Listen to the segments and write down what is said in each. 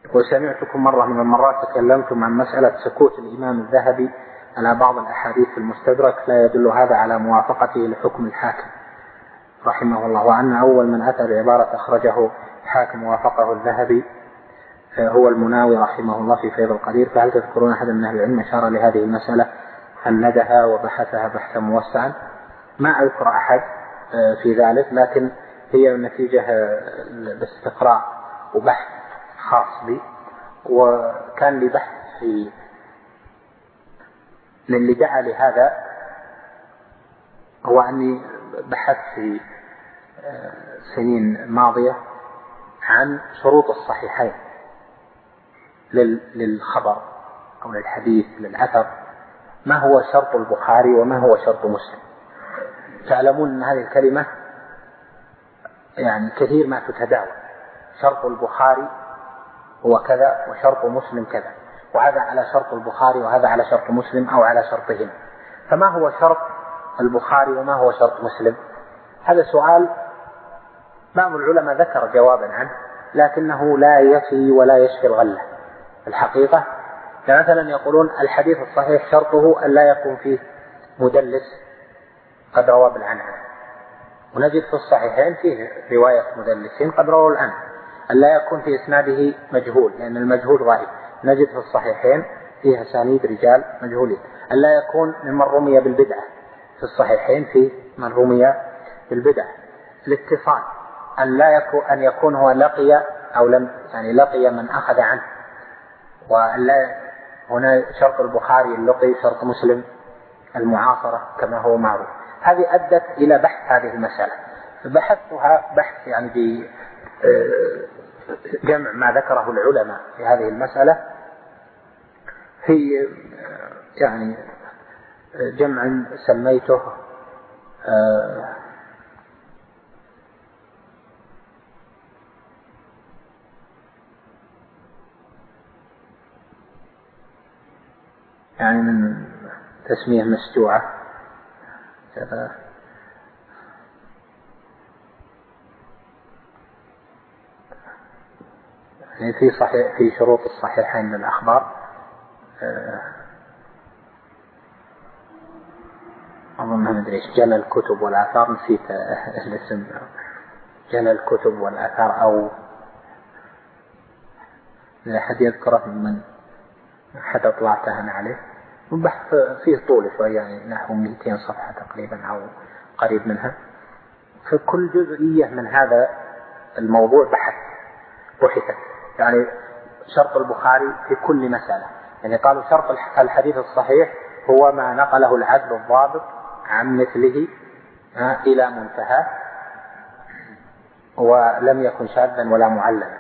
وسمعتكم مرة من المرات تكلمتم عن مسألة سكوت الإمام الذهبي على بعض الأحاديث في المستدرك لا يدل هذا على موافقته لحكم الحاكم رحمه الله، وأن أول من أتى بعبارة أخرجه حاكم وافقه الذهبي هو المناوي رحمه الله في فيض القدير. فهل تذكرون أحد من أهل العلم أشار لهذه المسألة فندها وبحثها بحثا موسعا؟ ما أذكر أحد في ذلك، لكن هي نتيجة الاستقراء وبحث خاص بي، وكان لي بحث في اللي دعا لهذا هو أني بحثت في سنين ماضية عن شروط الصحيحين للخبر أو للحديث للأثر، ما هو شرط البخاري وما هو شرط مسلم. تعلمون أن هذه الكلمة يعني كثير ما تتداول، شرط البخاري هو كذا وشرط مسلم كذا، وهذا على شرط البخاري وهذا على شرط مسلم أو على شرطهم. فما هو شرط البخاري وما هو شرط مسلم؟ هذا سؤال بعض العلماء ذكر جوابا عنه، لكنه لا يفي ولا يشفي الغلة. الحقيقة مثلا يقولون الحديث الصحيح شرطه أن لا يكون فيه مدلس قد روى بالعنعنة، ونجد في الصحيحين فيه رواية مدلسين قد رووا العنعنة. أن لا يكون في إسناده مجهول لأن المجهول غائب، نجد في الصحيحين فيها أسانيد رجال مجهولين. أن لا يكون ممن رمي بالبدعة، في الصحيحين فيه من رمي بالبدعة. الاتصال أن يكون هو لقي أو لم يعني لقي من أخذ عنه، ولا هنا شرط البخاري اللقي، شرط مسلم المعاصرة كما هو معروف. هذه أدت إلى بحث هذه المسألة، بحثتها بحث يعني بجمع ما ذكره العلماء في هذه المسألة في يعني جمع سميته يعني من تسمية مسجوعة يعني في شروط الصحيحين للأخبار أظن ما أدري إيش، جل الكتب والآثار، نسيت الاسم، جل الكتب والآثار أو إذا أحد يذكره من حتى أطلعته أنا عليه. وبحث فيه طول شوية يعني نحو 200 صفحة تقريبا أو قريب منها. في كل جزئية من هذا الموضوع بحثت يعني شرط البخاري في كل مسألة. يعني قالوا شرط الحديث الصحيح هو ما نقله العدل الضابط عن مثله إلى منتهى ولم يكن شاذا ولا معللا.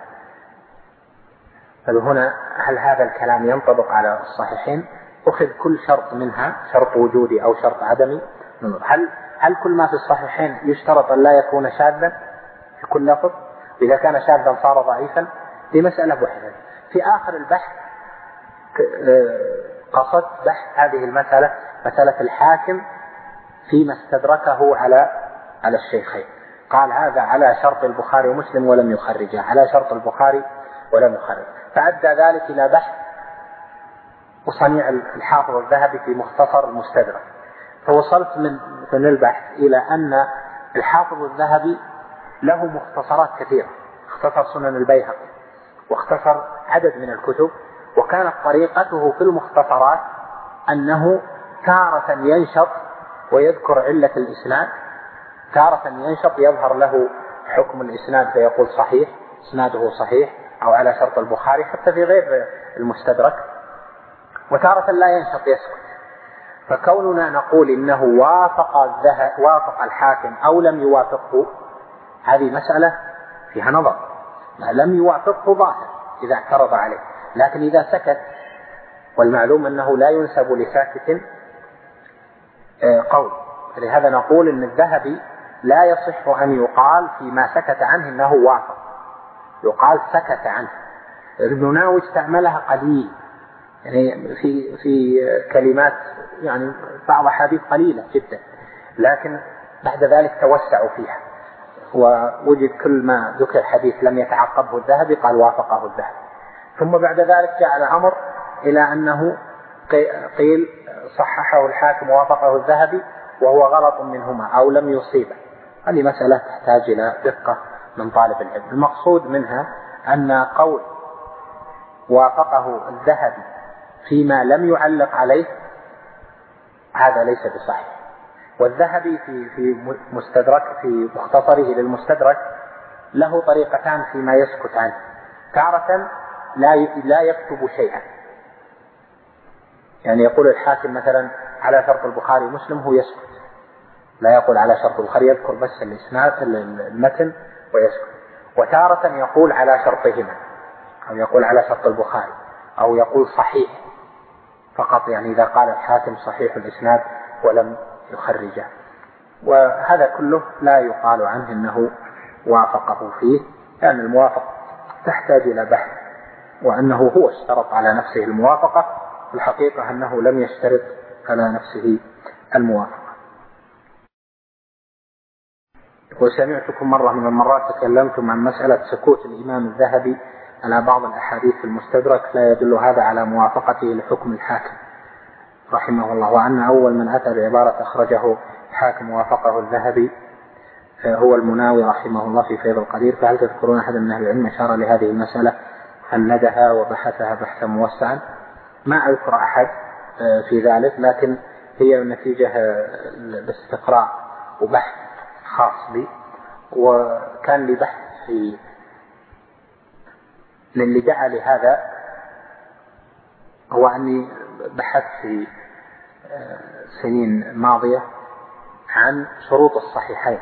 فهنا هل هذا الكلام ينطبق على الصحيحين؟ أخذ كل شرط منها، شرط وجودي أو شرط عدمي. هل كل ما في الصحيحين يشترط أن لا يكون شاذا في كل لفظ؟ إذا كان شاذا صار ضعيفا؟ دي مسألة بحثت. في آخر البحث قصدت بحث هذه المسألة، مسألة الحاكم فيما استدركه على الشيخين. قال هذا على شرط البخاري ومسلم ولم يخرجه، على شرط البخاري ولم يخرج. فأدى ذلك إلى بحث وصنيع الحافظ الذهبي في مختصر المستدرك. فوصلت من البحث إلى أن الحافظ الذهبي له مختصرات كثيرة، اختصر سنن البيهقي واختصر عدد من الكتب، وكانت طريقته في المختصرات أنه تارة ينشط ويذكر علة الإسناد، تارة ينشط يظهر له حكم الإسناد فيقول صحيح، إسناده صحيح أو على شرط البخاري حتى في غير المستدرك، وتارة لا ينشط يسكت. فكوننا نقول إنه وافق الحاكم أو لم يوافقه، هذه مسألة فيها نظر. لم يوافقه ظاهر إذا اعترض عليه، لكن إذا سكت، والمعلوم أنه لا ينسب لساكت قول، فلهذا نقول إن الذهبي لا يصح أن يقال فيما سكت عنه إنه وافق، يقال سكت عنه. ابن ناوي استعملها قليل يعني في كلمات، يعني بعض حديث قليلة جدا، لكن بعد ذلك توسعوا فيها ووجد كل ما ذكر حديث لم يتعقبه الذهبي قال وافقه الذهبي. ثم بعد ذلك جاء الأمر إلى أنه قيل صححه الحاكم ووافقه الذهبي وهو غلط منهما أو لم يصيبه. هذه مسألة تحتاج إلى دقة من طالب العلم. المقصود منها أن قول وافقه الذهبي فيما لم يعلق عليه هذا ليس بصحيح. والذهبي في مختصره للمستدرك له طريقتان فيما يسكت عنه. تارة لا يكتب شيئا، يعني يقول الحاكم مثلا على شرط البخاري ومسلم، هو يسكت، لا يقول على شرط البخاري، يذكر بس الإسناد المتن ويسكت. وتارة يقول على شرطهما، أو يقول على شرط البخاري، أو يقول صحيح فقط، يعني إذا قال الحاكم صحيح الإسناد ولم يخرجه. وهذا كله لا يقال عنه أنه وافقه فيه، لأن الموافق تحتاج إلى بحث، وأنه هو اشترط على نفسه الموافقة، الحقيقة أنه لم يشترط على نفسه الموافقة. وسمعتكم مرة من المرات تكلمتم عن مسألة سكوت الإمام الذهبي على بعض الأحاديث في المستدرك لا يدل هذا على موافقته لحكم الحاكم رحمه الله، وأن أول من أتى بعبارة أخرجه الحاكم وافقه الذهبي هو المناوي رحمه الله في فيض القدير. فهل تذكرون أحد من أهل العلم أشار لهذه المسألة فندها وبحثها بحثا موسعا؟ ما أذكر أحد في ذلك، لكن هي نتيجة الاستقراء وبحث خاص بي، وكان لي بحث في للي دعا لهذا هو أني بحثت في سنين ماضية عن شروط الصحيحين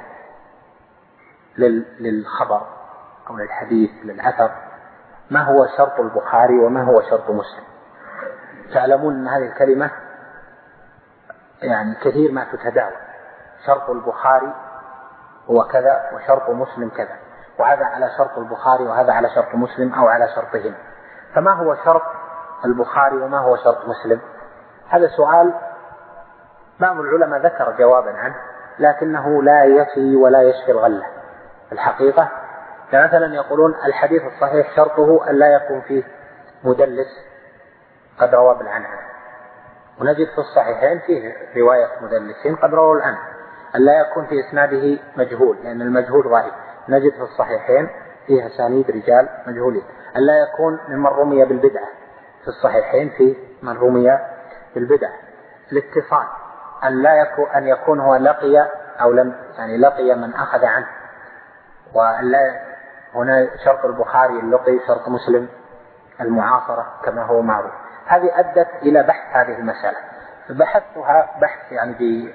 للخبر أو للحديث للأثر، ما هو شرط البخاري وما هو شرط مسلم. تعلمون أن هذه الكلمة يعني كثير ما تتداول، شرط البخاري هو كذا وشرط مسلم كذا، وهذا على شرط البخاري وهذا على شرط مسلم أو على شرطهم. فما هو شرط البخاري وما هو شرط مسلم؟ هذا سؤال بعض العلماء ذكر جوابا عنه، لكنه لا يفي ولا يشفي الغلة. الحقيقة مثلا يقولون الحديث الصحيح شرطه أن لا يكون فيه مدلس قد روى بالعنعنة، ونجد في الصحيحين فيه رواية مدلسين قد رووا العنعنة. أن لا يكون في إسناده مجهول، لأن المجهول ضعيف، نجد في الصحيحين فيها أسانيد رجال مجهولين. أن لا يكون ممن رمي بالبدعة، في الصحيحين فيه من رمي بالبدعة. الاتصال أن يكون هو لقي أو لم، يعني لقي من أخذ عنه، ولا هنا شرط البخاري اللقي، شرط مسلم المعاصرة كما هو معروف. هذه أدت إلى بحث هذه المسألة، بحثتها بحث يعني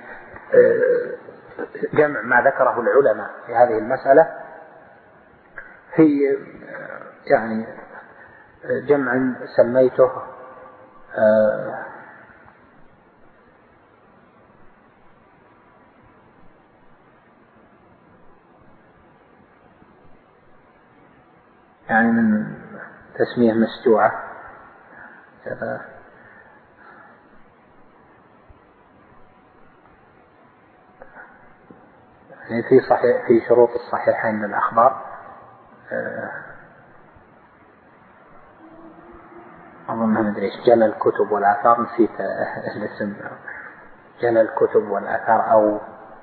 بجمع ما ذكره العلماء في هذه المسألة، في يعني جمع سميته يعني من تسمية مسجوعة، يعني في شروط الصحيحين من الأخبار، أظن ما أدري إيش، جل الكتب والآثار، نسيت الاسم، جل الكتب والآثار، أو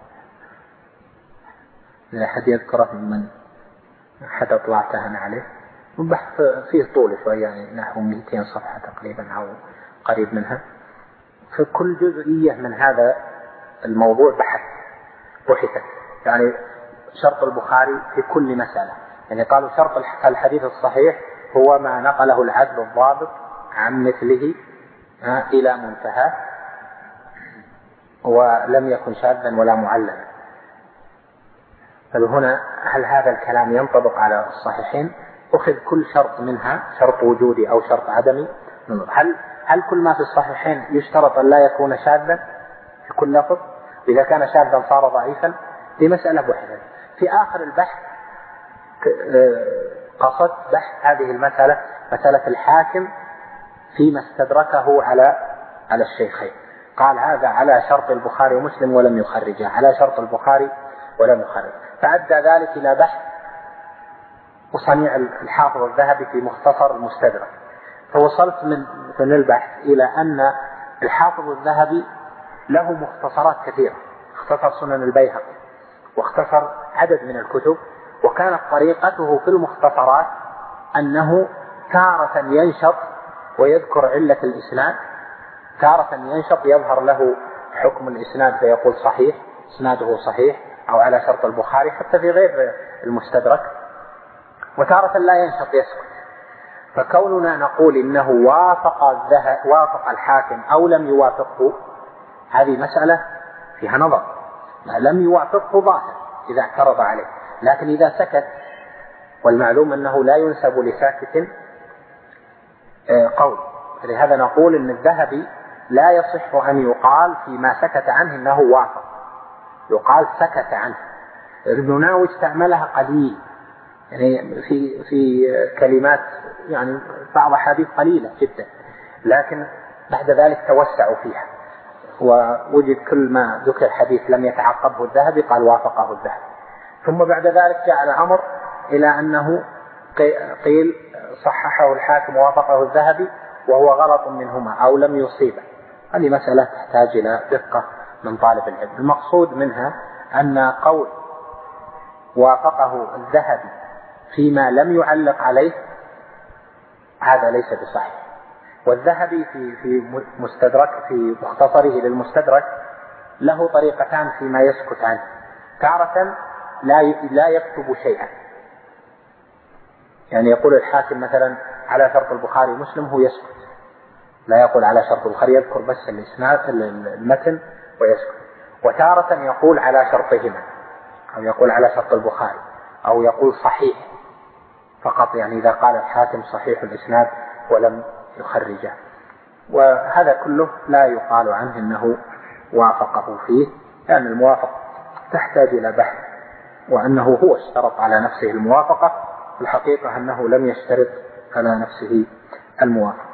لا أحد يذكره من حتى طلعته أنا عليه. وبحث فيه طول شوية، يعني نحو 200 صفحة تقريبا أو قريب منها. في كل جزئية من هذا الموضوع بحثت، يعني شرط البخاري في كل مسألة، يعني قالوا شرط الحديث الصحيح هو ما نقله العدل الضابط عن مثله إلى منتهى، ولم يكن شاذا ولا معللا. فهنا هل هذا الكلام ينطبق على الصحيحين؟ أخذ كل شرط منها، شرط وجودي أو شرط عدمي. هل كل ما في الصحيحين يشترط أن لا يكون شاذا في كل لفظ؟ إذا كان شاذا صار ضعيفا. دي مسألة بحثت في آخر البحث، قصدت بحث هذه المسألة، مسألة الحاكم فيما استدركه على الشيخين، قال هذا على شرط البخاري ومسلم ولم يخرجه، على شرط البخاري ولم يخرج. فأدى ذلك إلى بحث وصنيع الحافظ الذهبي في مختصر المستدرك، فوصلت من البحث إلى أن الحافظ الذهبي له مختصرات كثيرة، اختصر سنن البيهقي واختصر عدد من الكتب، وكانت طريقته في المختصرات أنه تارة ينشط ويذكر علة الإسناد، تارة ينشط يظهر له حكم الإسناد فيقول صحيح، إسناده صحيح أو على شرط البخاري حتى في غير المستدرك، وتارة لا ينشط يسكت. فكوننا نقول إنه وافق الحاكم أو لم يوافقه، هذه مسألة فيها نظر. لم يوافقه ظاهر إذا اعترض عليه، لكن إذا سكت، والمعلوم أنه لا ينسب لساكت قول، فلهذا نقول إن الذهبي لا يصح أن يقال فيما سكت عنه إنه وافق، يقال سكت عنه. ابن ناوي استعملها قليل، يعني في كلمات، يعني بعض حديث قليلة جدا، لكن بعد ذلك توسعوا فيها ووجد كل ما ذكر حديث لم يتعقبه الذهبي قال وافقه الذهبي. ثم بعد ذلك جاء الأمر إلى أنه قيل صححه الحاكم ووافقه الذهبي وهو غلط منهما أو لم يصيبه. هذه مسألة تحتاج إلى دقة من طالب العلم. المقصود منها أن قول وافقه الذهبي فيما لم يعلق عليه هذا ليس بصحيح. والذهبي في مختصره للمستدرك له طريقتان فيما يسكت عنه، تارة لا يكتب شيئا، يعني يقول الحاكم مثلا على شرط البخاري مسلم هو يسكت، لا يقول على شرط البخاري، يذكر بس الإسناد المتن ويسكت. وتارة يقول على شرطهما، أو يقول على شرط البخاري، أو يقول صحيح فقط، يعني إذا قال الحاكم صحيح الإسناد ولم يخرجه. وهذا كله لا يقال عنه إنه وافقه فيه، لأن الموافق تحتاج إلى بحث، وأنه هو اشترط على نفسه الموافقة، الحقيقة أنه لم يشترط على نفسه الموافقة.